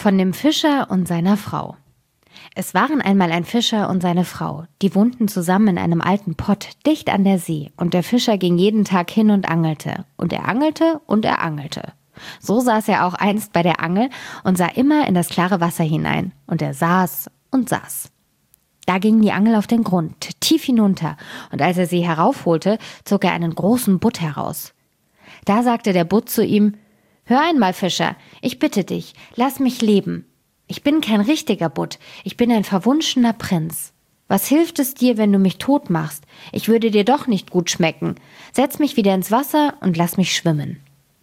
Von dem Fischer und seiner Frau. Es waren einmal ein Fischer und seine Frau, die wohnten zusammen in einem alten Pott dicht an der See, und der Fischer ging jeden Tag hin und angelte, und er angelte und er angelte. So saß er auch einst bei der Angel und sah immer in das klare Wasser hinein, und er saß und saß. Da ging die Angel auf den Grund, tief hinunter, und als er sie heraufholte, zog er einen großen Butt heraus. Da sagte der Butt zu ihm: »Hör einmal, Fischer, ich bitte dich, lass mich leben. Ich bin kein richtiger Butt, ich bin ein verwunschener Prinz. Was hilft es dir, wenn du mich tot machst? Ich würde dir doch nicht gut schmecken. Setz mich wieder ins Wasser und lass mich schwimmen.«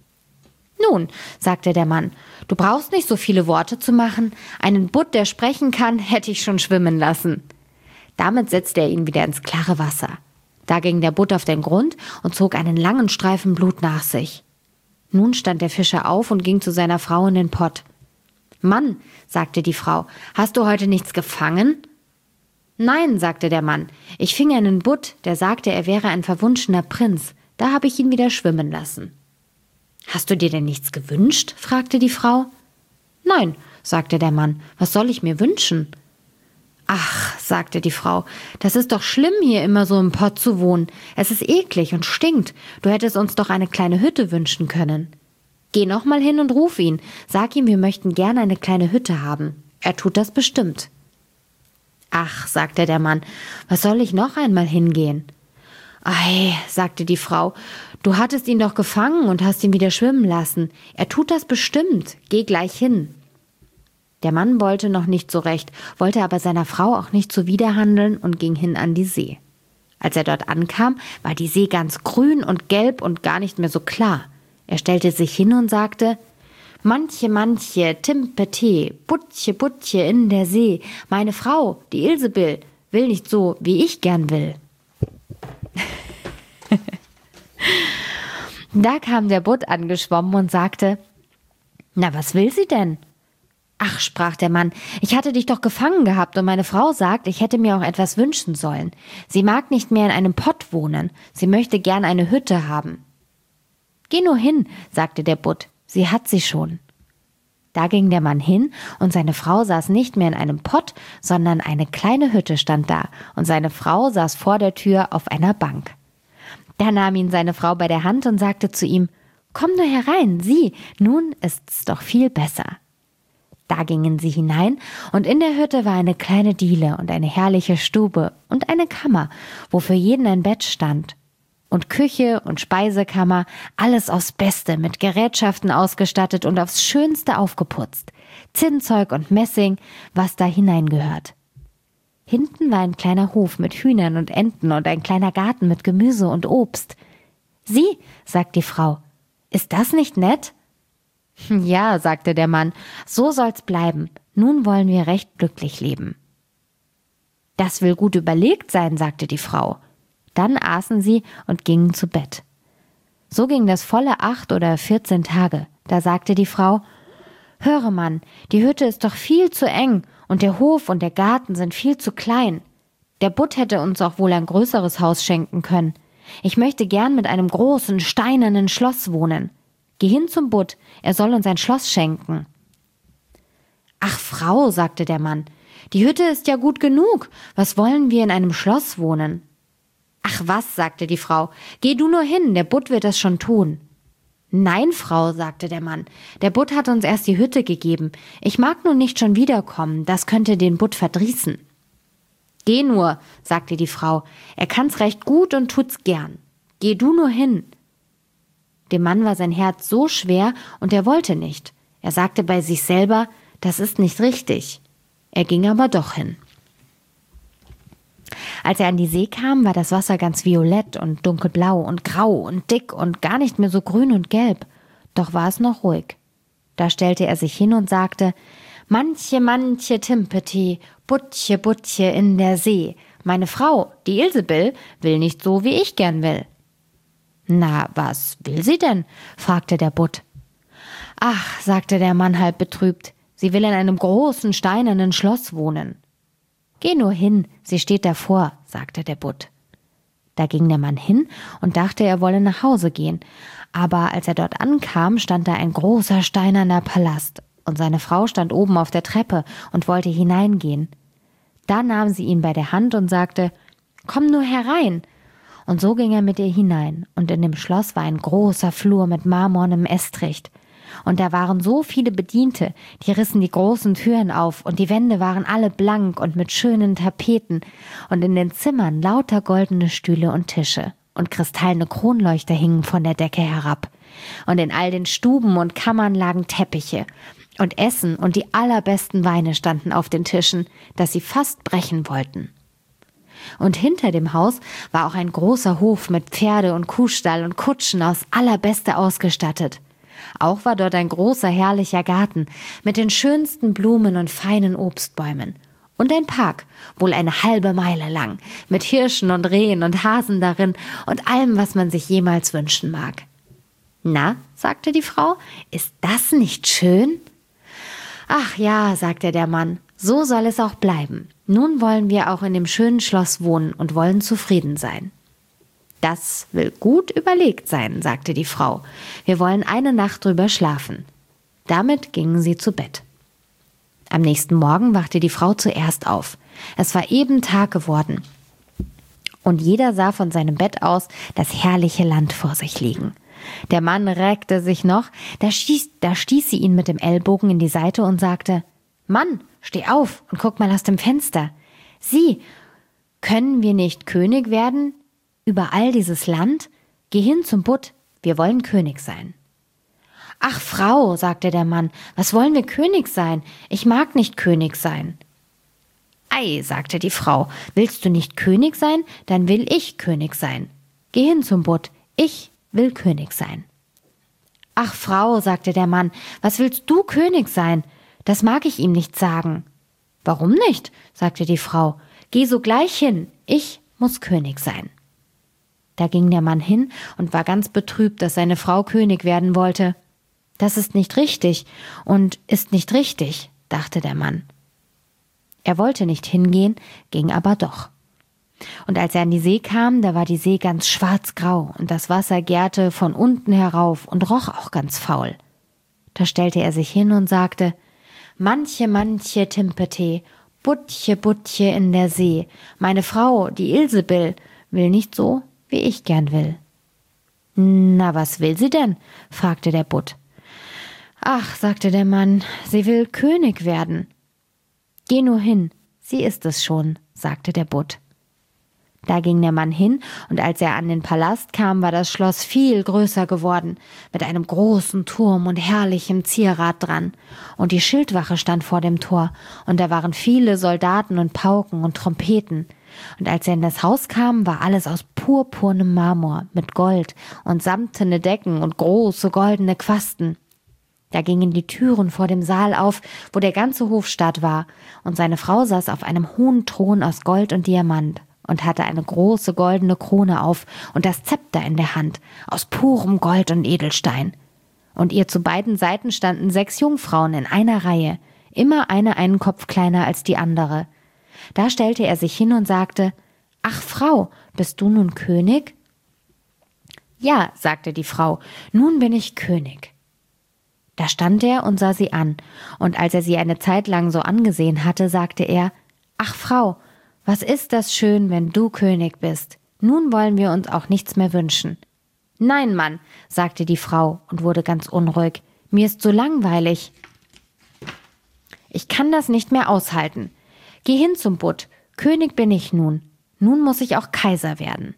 »Nun«, sagte der Mann, »du brauchst nicht so viele Worte zu machen. Einen Butt, der sprechen kann, hätte ich schon schwimmen lassen.« Damit setzte er ihn wieder ins klare Wasser. Da ging der Butt auf den Grund und zog einen langen Streifen Blut nach sich. Nun stand der Fischer auf und ging zu seiner Frau in den Pott. »Mann«, sagte die Frau, »hast du heute nichts gefangen?« »Nein«, sagte der Mann, »ich fing einen Butt, der sagte, er wäre ein verwunschener Prinz. Da habe ich ihn wieder schwimmen lassen.« »Hast du dir denn nichts gewünscht?« fragte die Frau. »Nein«, sagte der Mann, »was soll ich mir wünschen?« »Ach«, sagte die Frau, »das ist doch schlimm, hier immer so im Pott zu wohnen. Es ist eklig und stinkt. Du hättest uns doch eine kleine Hütte wünschen können.« »Geh noch mal hin und ruf ihn. Sag ihm, wir möchten gerne eine kleine Hütte haben. Er tut das bestimmt.« »Ach«, sagte der Mann, »was soll ich noch einmal hingehen?« »Ei«, sagte die Frau, »du hattest ihn doch gefangen und hast ihn wieder schwimmen lassen. Er tut das bestimmt. Geh gleich hin.« Der Mann wollte noch nicht so recht, wollte aber seiner Frau auch nicht zuwiderhandeln und ging hin an die See. Als er dort ankam, war die See ganz grün und gelb und gar nicht mehr so klar. Er stellte sich hin und sagte: »Manche, Timpete, Butche in der See. Meine Frau, die Ilsebill, will nicht so, wie ich gern will.« Da kam der Butt angeschwommen und sagte: »Na, was will sie denn?« »Ach«, sprach der Mann, »ich hatte dich doch gefangen gehabt und meine Frau sagt, ich hätte mir auch etwas wünschen sollen. Sie mag nicht mehr in einem Pott wohnen, sie möchte gern eine Hütte haben.« »Geh nur hin«, sagte der Butt, »sie hat sie schon.« Da ging der Mann hin, und seine Frau saß nicht mehr in einem Pott, sondern eine kleine Hütte stand da, und seine Frau saß vor der Tür auf einer Bank. Da nahm ihn seine Frau bei der Hand und sagte zu ihm: »Komm nur herein, sieh, nun ist's doch viel besser.« Da gingen sie hinein, und in der Hütte war eine kleine Diele und eine herrliche Stube und eine Kammer, wo für jeden ein Bett stand. Und Küche und Speisekammer, alles aufs Beste, mit Gerätschaften ausgestattet und aufs Schönste aufgeputzt. Zinnzeug und Messing, was da hineingehört. Hinten war ein kleiner Hof mit Hühnern und Enten und ein kleiner Garten mit Gemüse und Obst. »Sieh«, sagt die Frau, »ist das nicht nett?« »Ja«, sagte der Mann, »so soll's bleiben. Nun wollen wir recht glücklich leben.« »Das will gut überlegt sein«, sagte die Frau. Dann aßen sie und gingen zu Bett. So ging das volle 8 oder 14 Tage. Da sagte die Frau: »Höre, Mann, die Hütte ist doch viel zu eng und der Hof und der Garten sind viel zu klein. Der Butt hätte uns auch wohl ein größeres Haus schenken können. Ich möchte gern mit einem großen, steinernen Schloss wohnen. Geh hin zum Butt, er soll uns ein Schloss schenken.« »Ach, Frau«, sagte der Mann, »die Hütte ist ja gut genug. Was wollen wir in einem Schloss wohnen?« »Ach was«, sagte die Frau, »geh du nur hin, der Butt wird es schon tun.« »Nein, Frau«, sagte der Mann, »der Butt hat uns erst die Hütte gegeben. Ich mag nun nicht schon wiederkommen, das könnte den Butt verdrießen.« »Geh nur«, sagte die Frau, »er kann's recht gut und tut's gern. Geh du nur hin.« Dem Mann war sein Herz so schwer und er wollte nicht. Er sagte bei sich selber: »Das ist nicht richtig.« Er ging aber doch hin. Als er an die See kam, war das Wasser ganz violett und dunkelblau und grau und dick und gar nicht mehr so grün und gelb. Doch war es noch ruhig. Da stellte er sich hin und sagte: »Manche, Timpete, Butche in der See. Meine Frau, die Ilsebill, will nicht so, wie ich gern will.« »Na, was will sie denn?« fragte der Butt. »Ach«, sagte der Mann halb betrübt, »sie will in einem großen, steinernen Schloss wohnen.« »Geh nur hin, sie steht davor«, sagte der Butt. Da ging der Mann hin und dachte, er wolle nach Hause gehen. Aber als er dort ankam, stand da ein großer steinerner Palast. und seine Frau stand oben auf der Treppe und wollte hineingehen. Da nahm sie ihn bei der Hand und sagte: »Komm nur herein!« Und so ging er mit ihr hinein, und in dem Schloss war ein großer Flur mit marmornem Estricht. Und da waren so viele Bediente, die rissen die großen Türen auf, und die Wände waren alle blank und mit schönen Tapeten, und in den Zimmern lauter goldene Stühle und Tische, und kristallene Kronleuchter hingen von der Decke herab. Und in all den Stuben und Kammern lagen Teppiche, und Essen und die allerbesten Weine standen auf den Tischen, dass sie fast brechen wollten. Und hinter dem Haus war auch ein großer Hof mit Pferde- und Kuhstall und Kutschen aus allerbeste ausgestattet. Auch war dort ein großer, herrlicher Garten mit den schönsten Blumen und feinen Obstbäumen. Und ein Park, wohl eine halbe Meile lang, mit Hirschen und Rehen und Hasen darin und allem, was man sich jemals wünschen mag. »Na«, sagte die Frau, »ist das nicht schön?« »Ach ja«, sagte der Mann, »so soll es auch bleiben. Nun wollen wir auch in dem schönen Schloss wohnen und wollen zufrieden sein.« »Das will gut überlegt sein«, sagte die Frau. »Wir wollen eine Nacht drüber schlafen.« Damit gingen sie zu Bett. Am nächsten Morgen wachte die Frau zuerst auf. Es war eben Tag geworden. Und jeder sah von seinem Bett aus das herrliche Land vor sich liegen. Der Mann reckte sich noch, da stieß sie ihn mit dem Ellbogen in die Seite und sagte: »Mann, steh auf und guck mal aus dem Fenster. Sieh, können wir nicht König werden über all dieses Land? Geh hin zum Butt, wir wollen König sein.« »Ach, Frau«, sagte der Mann, »was wollen wir König sein? Ich mag nicht König sein.« »Ei«, sagte die Frau, »willst du nicht König sein, dann will ich König sein. Geh hin zum Butt, ich will König sein.« »Ach, Frau«, sagte der Mann, »was willst du König sein? Das mag ich ihm nicht sagen.« »Warum nicht?«, sagte die Frau, »geh sogleich hin, ich muss König sein.« Da ging der Mann hin und war ganz betrübt, dass seine Frau König werden wollte. »Das ist nicht richtig und ist nicht richtig«, dachte der Mann. Er wollte nicht hingehen, ging aber doch. Und als er an die See kam, da war die See ganz schwarzgrau und das Wasser gärte von unten herauf und roch auch ganz faul. Da stellte er sich hin und sagte: »Manche, manche Timpete, Butche, Butche in der See, meine Frau, die Ilsebill, will nicht so, wie ich gern will.« »Na, was will sie denn?«, fragte der Butt. »Ach«, sagte der Mann, »sie will König werden.« »Geh nur hin, sie ist es schon«, sagte der Butt. Da ging der Mann hin, und als er an den Palast kam, war das Schloss viel größer geworden, mit einem großen Turm und herrlichem Zierat dran. Und die Schildwache stand vor dem Tor, und da waren viele Soldaten und Pauken und Trompeten. Und als er in das Haus kam, war alles aus purpurnem Marmor, mit Gold und samtene Decken und große goldene Quasten. Da gingen die Türen vor dem Saal auf, wo der ganze Hofstaat war, und seine Frau saß auf einem hohen Thron aus Gold und Diamant und hatte eine große goldene Krone auf und das Zepter in der Hand, aus purem Gold und Edelstein. Und ihr zu beiden Seiten standen 6 Jungfrauen in einer Reihe, immer eine einen Kopf kleiner als die andere. Da stellte er sich hin und sagte: »Ach, Frau, bist du nun König?« »Ja«, sagte die Frau, »nun bin ich König.« Da stand er und sah sie an, und als er sie eine Zeit lang so angesehen hatte, sagte er: »Ach, Frau, was ist das schön, wenn du König bist. Nun wollen wir uns auch nichts mehr wünschen.« »Nein, Mann«, sagte die Frau und wurde ganz unruhig, »mir ist so langweilig. Ich kann das nicht mehr aushalten. Geh hin zum Butt, König bin ich nun. Nun muss ich auch Kaiser werden.«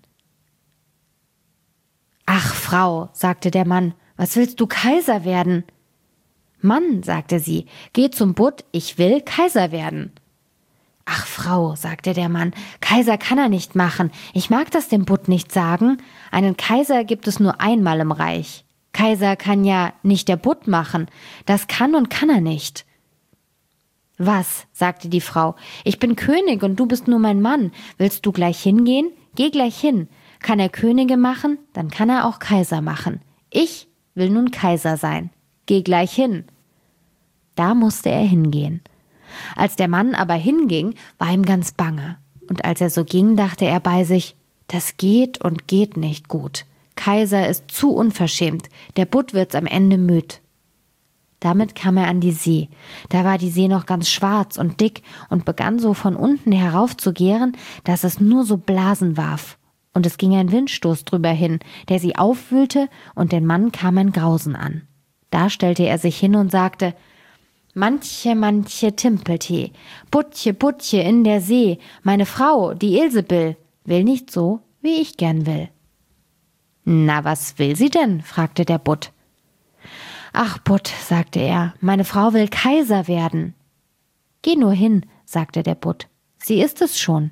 »Ach, Frau«, sagte der Mann, »was willst du Kaiser werden?« »Mann«, sagte sie, »geh zum Butt, ich will Kaiser werden.« »Ach, Frau«, sagte der Mann, »Kaiser kann er nicht machen. Ich mag das dem Butt nicht sagen. Einen Kaiser gibt es nur einmal im Reich. Kaiser kann ja nicht der Butt machen. Das kann und kann er nicht.« »Was«, sagte die Frau, »ich bin König und du bist nur mein Mann. Willst du gleich hingehen? Geh gleich hin. Kann er Könige machen, dann kann er auch Kaiser machen. Ich will nun Kaiser sein. Geh gleich hin.« Da musste er hingehen. Als der Mann aber hinging, war ihm ganz bange. Und als er so ging, dachte er bei sich: Das geht und geht nicht gut. Kaiser ist zu unverschämt, der Butt wird's am Ende müd. Damit kam er an die See. Da war die See noch ganz schwarz und dick und begann so von unten herauf zu gären, dass es nur so Blasen warf. Und es ging ein Windstoß drüber hin, der sie aufwühlte, und den Mann kam ein Grausen an. Da stellte er sich hin und sagte: Manche, manche Timpeltee, Butche, Butche in der See, meine Frau, die Ilsebill, will nicht so, wie ich gern will. »Na, was will sie denn?« fragte der Butt. »Ach, Butt«, sagte er, »meine Frau will Kaiser werden.« »Geh nur hin«, sagte der Butt, »sie ist es schon.«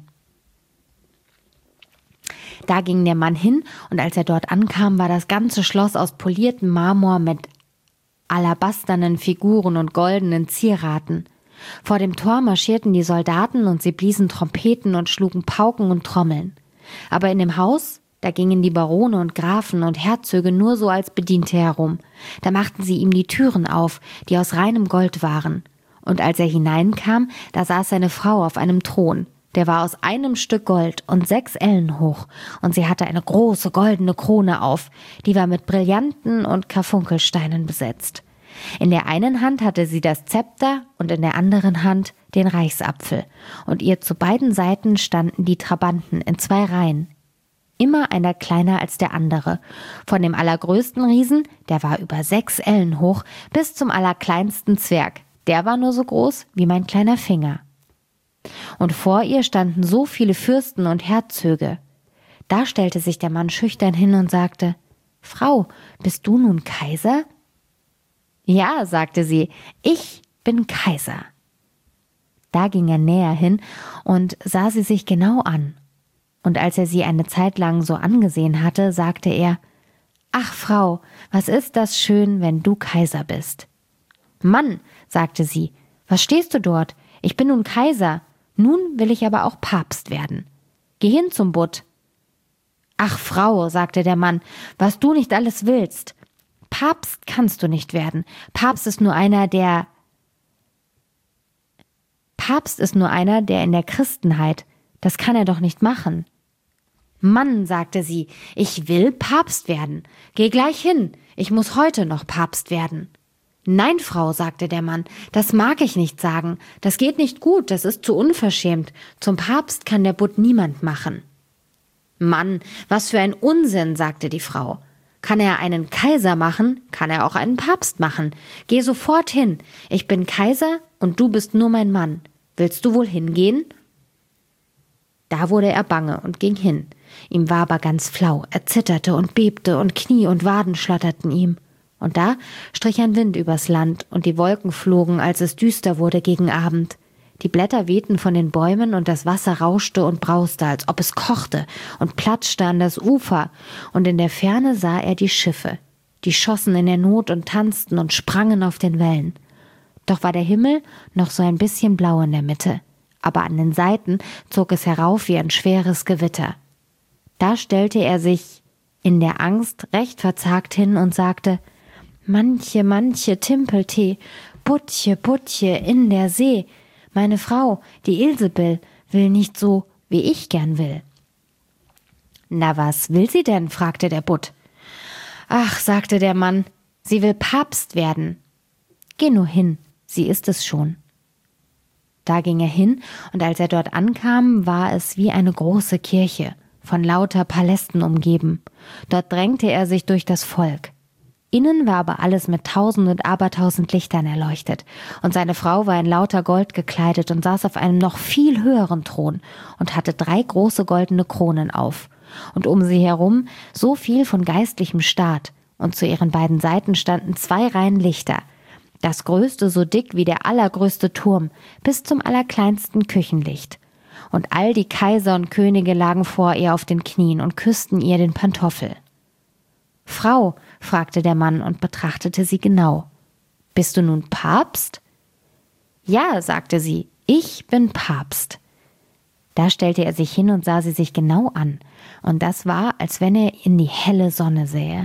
Da ging der Mann hin, und als er dort ankam, war das ganze Schloss aus poliertem Marmor mit alabasternen Figuren und goldenen Zieraten. Vor dem Tor marschierten die Soldaten, und sie bliesen Trompeten und schlugen Pauken und Trommeln. Aber in dem Haus, da gingen die Barone und Grafen und Herzöge nur so als Bediente herum. Da machten sie ihm die Türen auf, die aus reinem Gold waren. Und als er hineinkam, da saß seine Frau auf einem Thron. Der war aus einem Stück Gold und 6 Ellen hoch, und sie hatte eine große goldene Krone auf, die war mit Brillanten und Karfunkelsteinen besetzt. In der einen Hand hatte sie das Zepter und in der anderen Hand den Reichsapfel, und ihr zu beiden Seiten standen die Trabanten in 2 Reihen. Immer einer kleiner als der andere, von dem allergrößten Riesen, der war über 6 Ellen hoch, bis zum allerkleinsten Zwerg, der war nur so groß wie mein kleiner Finger. Und vor ihr standen so viele Fürsten und Herzöge. Da stellte sich der Mann schüchtern hin und sagte: »Frau, bist du nun Kaiser?« »Ja«, sagte sie, »ich bin Kaiser.« Da ging er näher hin und sah sie sich genau an. Und als er sie eine Zeit lang so angesehen hatte, sagte er: »Ach, Frau, was ist das schön, wenn du Kaiser bist?« »Mann«, sagte sie, »was stehst du dort? Ich bin nun Kaiser. Nun will ich aber auch Papst werden. Geh hin zum Butt.« »Ach, Frau«, sagte der Mann, »was du nicht alles willst. Papst kannst du nicht werden. Papst ist nur einer, der in der Christenheit. Das kann er doch nicht machen.« »Mann«, sagte sie, »ich will Papst werden. Geh gleich hin. Ich muss heute noch Papst werden.« »Nein, Frau«, sagte der Mann, »das mag ich nicht sagen. Das geht nicht gut, das ist zu unverschämt. Zum Papst kann der Butt niemand machen.« »Mann, was für ein Unsinn«, sagte die Frau. »Kann er einen Kaiser machen, kann er auch einen Papst machen. Geh sofort hin. Ich bin Kaiser und du bist nur mein Mann. Willst du wohl hingehen?« Da wurde er bange und ging hin. Ihm war aber ganz flau. Er zitterte und bebte und Knie und Waden schlotterten ihm. Und da strich ein Wind übers Land, und die Wolken flogen, als es düster wurde gegen Abend. Die Blätter wehten von den Bäumen, und das Wasser rauschte und brauste, als ob es kochte, und platschte an das Ufer, und in der Ferne sah er die Schiffe. Die schossen in der Not und tanzten und sprangen auf den Wellen. Doch war der Himmel noch so ein bisschen blau in der Mitte, aber an den Seiten zog es herauf wie ein schweres Gewitter. Da stellte er sich in der Angst recht verzagt hin und sagte: »Manche, manche Timpeltee, Butche, Butche in der See, meine Frau, die Ilsebill, will nicht so, wie ich gern will.« »Na, was will sie denn?« fragte der Butt. »Ach«, sagte der Mann, »sie will Papst werden.« »Geh nur hin, sie ist es schon.« Da ging er hin, und als er dort ankam, war es wie eine große Kirche, von lauter Palästen umgeben. Dort drängte er sich durch das Volk. Innen war aber alles mit 1000 und abertausend Lichtern erleuchtet, und seine Frau war in lauter Gold gekleidet und saß auf einem noch viel höheren Thron und hatte 3 große goldene Kronen auf, und um sie herum so viel von geistlichem Staat, und zu ihren beiden Seiten standen 2 Reihen Lichter, das größte so dick wie der allergrößte Turm, bis zum allerkleinsten Küchenlicht. Und all die Kaiser und Könige lagen vor ihr auf den Knien und küssten ihr den Pantoffel. »Frau«, fragte der Mann und betrachtete sie genau, »bist du nun Papst?« »Ja«, sagte sie, »ich bin Papst.« Da stellte er sich hin und sah sie sich genau an, und das war, als wenn er in die helle Sonne sähe.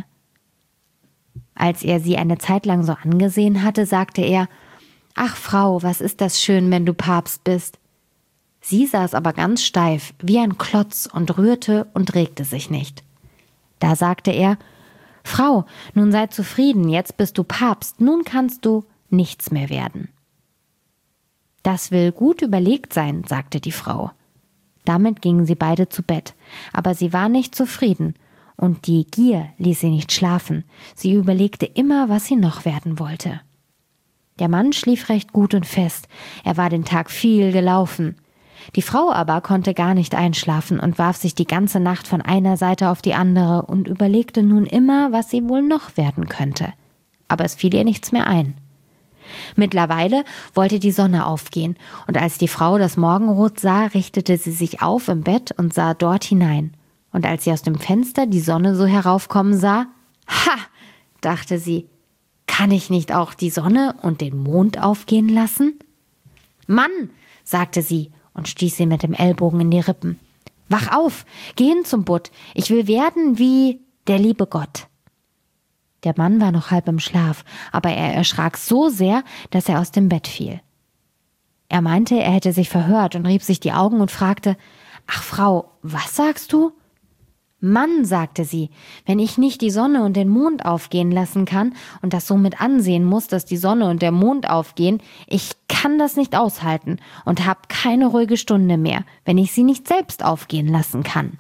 Als er sie eine Zeit lang so angesehen hatte, sagte er: »Ach, Frau, was ist das schön, wenn du Papst bist.« Sie saß aber ganz steif, wie ein Klotz, und rührte und regte sich nicht. Da sagte er: »Frau, nun sei zufrieden, jetzt bist du Papst, nun kannst du nichts mehr werden. Das will gut überlegt sein, sagte die Frau. Damit gingen sie beide zu Bett, aber sie war nicht zufrieden und die Gier ließ sie nicht schlafen. Sie überlegte immer, was sie noch werden wollte. Der Mann schlief recht gut und fest, er war den Tag viel gelaufen. Die Frau aber konnte gar nicht einschlafen und warf sich die ganze Nacht von einer Seite auf die andere und überlegte nun immer, was sie wohl noch werden könnte. Aber es fiel ihr nichts mehr ein. Mittlerweile wollte die Sonne aufgehen, und als die Frau das Morgenrot sah, richtete sie sich auf im Bett und sah dort hinein. Und als sie aus dem Fenster die Sonne so heraufkommen sah, »Ha«, dachte sie, »kann ich nicht auch die Sonne und den Mond aufgehen lassen?« »Mann«, sagte sie und stieß ihn mit dem Ellbogen in die Rippen, »wach auf, geh hin zum Butt, ich will werden wie der liebe Gott.« Der Mann war noch halb im Schlaf, aber er erschrak so sehr, dass er aus dem Bett fiel. Er meinte, er hätte sich verhört und rieb sich die Augen und fragte, »Ach Frau, was sagst du?« »Mann«, sagte sie, »wenn ich nicht die Sonne und den Mond aufgehen lassen kann und das somit ansehen muss, dass die Sonne und der Mond aufgehen, ich kann das nicht aushalten und hab keine ruhige Stunde mehr, wenn ich sie nicht selbst aufgehen lassen kann.«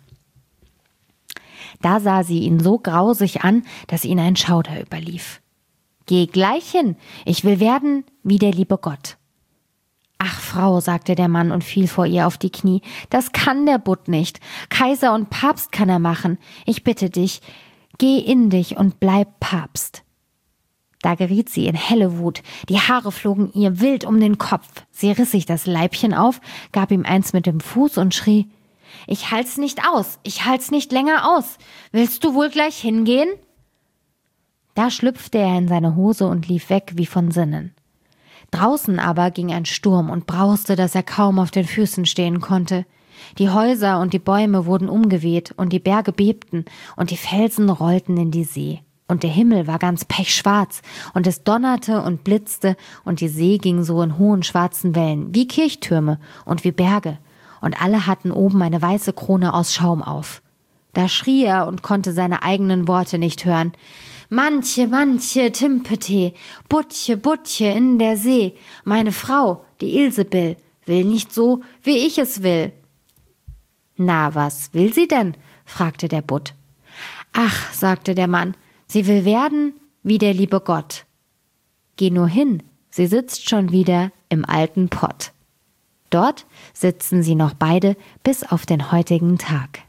Da sah sie ihn so grausig an, dass ihn ein Schauder überlief. »Geh gleich hin, ich will werden wie der liebe Gott.« »Ach Frau«, sagte der Mann und fiel vor ihr auf die Knie, »das kann der Butt nicht. Kaiser und Papst kann er machen. Ich bitte dich, geh in dich und bleib Papst.« Da geriet sie in helle Wut. Die Haare flogen ihr wild um den Kopf. Sie riss sich das Leibchen auf, gab ihm eins mit dem Fuß und schrie, »Ich halt's nicht aus, ich halt's nicht länger aus. Willst du wohl gleich hingehen?« Da schlüpfte er in seine Hose und lief weg wie von Sinnen. Draußen aber ging ein Sturm und brauste, dass er kaum auf den Füßen stehen konnte. Die Häuser und die Bäume wurden umgeweht und die Berge bebten und die Felsen rollten in die See. Und der Himmel war ganz pechschwarz und es donnerte und blitzte und die See ging so in hohen schwarzen Wellen, wie Kirchtürme und wie Berge. Und alle hatten oben eine weiße Krone aus Schaum auf. Da schrie er und konnte seine eigenen Worte nicht hören. »Manche, manche, Timpete, Butche, Butche in der See, meine Frau, die Ilsebill, will nicht so, wie ich es will.« »Na, was will sie denn?« fragte der Butt. »Ach«, sagte der Mann, »sie will werden wie der liebe Gott.« »Geh nur hin, sie sitzt schon wieder im alten Pott.« Dort sitzen sie noch beide bis auf den heutigen Tag.